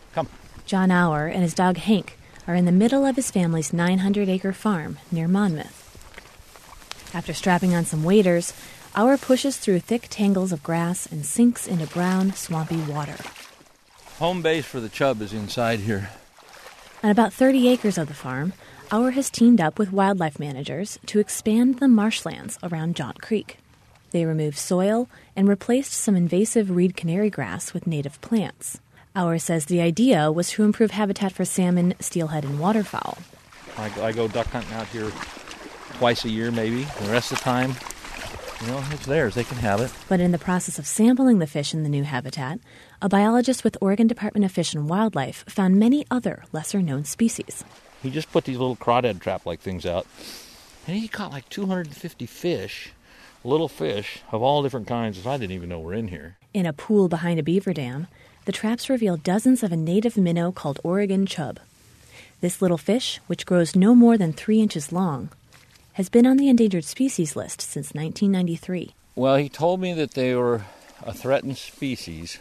Come. John Auer and his dog Hank are in the middle of his family's 900-acre farm near Monmouth. After strapping on some waders, Auer pushes through thick tangles of grass and sinks into brown, swampy water. Home base for the chub is inside here. On about 30 acres of the farm, Auer has teamed up with wildlife managers to expand the marshlands around Jaunt Creek. They removed soil and replaced some invasive reed canary grass with native plants. Auer says the idea was to improve habitat for salmon, steelhead, and waterfowl. I go duck hunting out here twice a year, maybe. The rest of the time, it's theirs. They can have it. But in the process of sampling the fish in the new habitat, a biologist with Oregon Department of Fish and Wildlife found many other lesser-known species. He just put these little crawdad trap-like things out, and he caught like 250 fish, little fish of all different kinds that I didn't even know were in here. In a pool behind a beaver dam, the traps reveal dozens of a native minnow called Oregon chub. This little fish, which grows no more than 3 inches long, has been on the endangered species list since 1993. Well, he told me that they were a threatened species.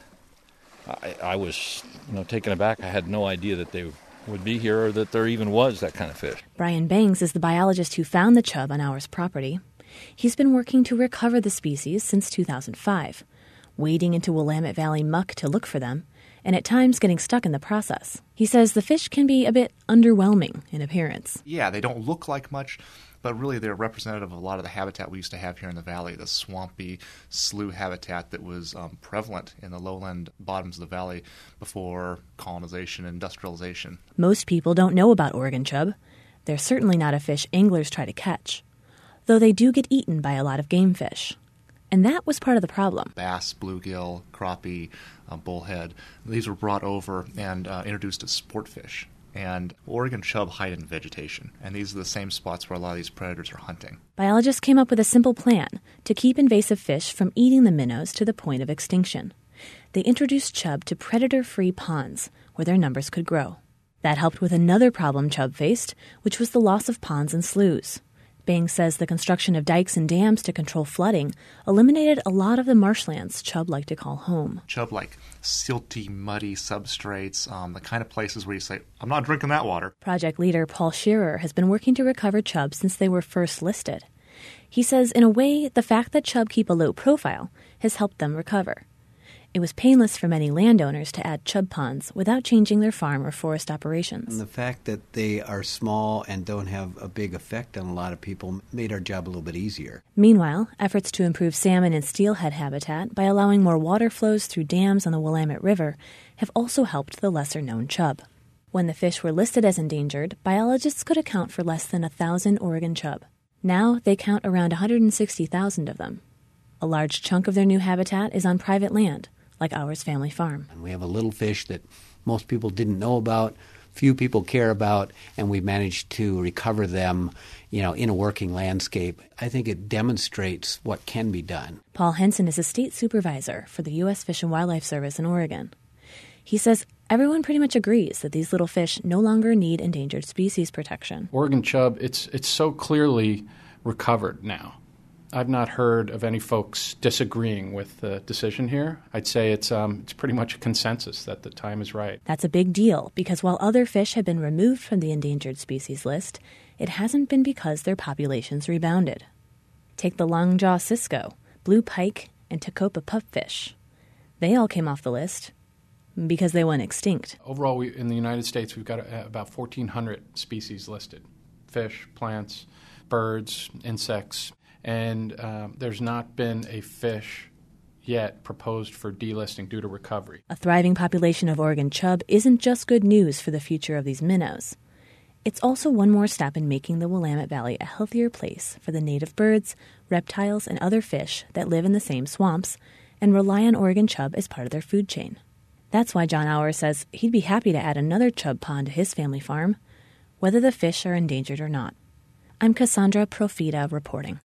I was, taken aback. I had no idea that they would be here or that there even was that kind of fish. Brian Bangs is the biologist who found the chub on Auer's property. He's been working to recover the species since 2005, wading into Willamette Valley muck to look for them, and at times getting stuck in the process. He says the fish can be a bit underwhelming in appearance. Yeah, they don't look like much, but really they're representative of a lot of the habitat we used to have here in the valley, the swampy slough habitat that was prevalent in the lowland bottoms of the valley before colonization and industrialization. Most people don't know about Oregon chub. They're certainly not a fish anglers try to catch, though they do get eaten by a lot of game fish. And that was part of the problem. Bass, bluegill, crappie, bullhead, these were brought over and introduced as sport fish. And Oregon chub hide in vegetation, and these are the same spots where a lot of these predators are hunting. Biologists came up with a simple plan to keep invasive fish from eating the minnows to the point of extinction. They introduced chub to predator-free ponds where their numbers could grow. That helped with another problem chub faced, which was the loss of ponds and sloughs. Bangs says the construction of dikes and dams to control flooding eliminated a lot of the marshlands chub like to call home. Chub like silty, muddy substrates, the kind of places where you say, I'm not drinking that water. Project leader Paul Shearer has been working to recover chub since they were first listed. He says, in a way, the fact that chub keep a low profile has helped them recover. It was painless for many landowners to add chub ponds without changing their farm or forest operations. And the fact that they are small and don't have a big effect on a lot of people made our job a little bit easier. Meanwhile, efforts to improve salmon and steelhead habitat by allowing more water flows through dams on the Willamette River have also helped the lesser-known chub. When the fish were listed as endangered, biologists could account for less than 1,000 Oregon chub. Now they count around 160,000 of them. A large chunk of their new habitat is on private land, like Auer's family farm. And we have a little fish that most people didn't know about, few people care about, and we managed to recover them, in a working landscape. I think it demonstrates what can be done. Paul Henson is a state supervisor for the U.S. Fish and Wildlife Service in Oregon. He says everyone pretty much agrees that these little fish no longer need endangered species protection. Oregon chub, it's so clearly recovered now. I've not heard of any folks disagreeing with the decision here. I'd say it's pretty much a consensus that the time is right. That's a big deal because while other fish have been removed from the endangered species list, it hasn't been because their populations rebounded. Take the longjaw cisco, blue pike, and Tecopa pupfish. They all came off the list because they went extinct. Overall, in the United States, we've got about 1,400 species listed. Fish, plants, birds, insects. And there's not been a fish yet proposed for delisting due to recovery. A thriving population of Oregon chub isn't just good news for the future of these minnows. It's also one more step in making the Willamette Valley a healthier place for the native birds, reptiles, and other fish that live in the same swamps and rely on Oregon chub as part of their food chain. That's why John Auer says he'd be happy to add another chub pond to his family farm, whether the fish are endangered or not. I'm Cassandra Profita reporting.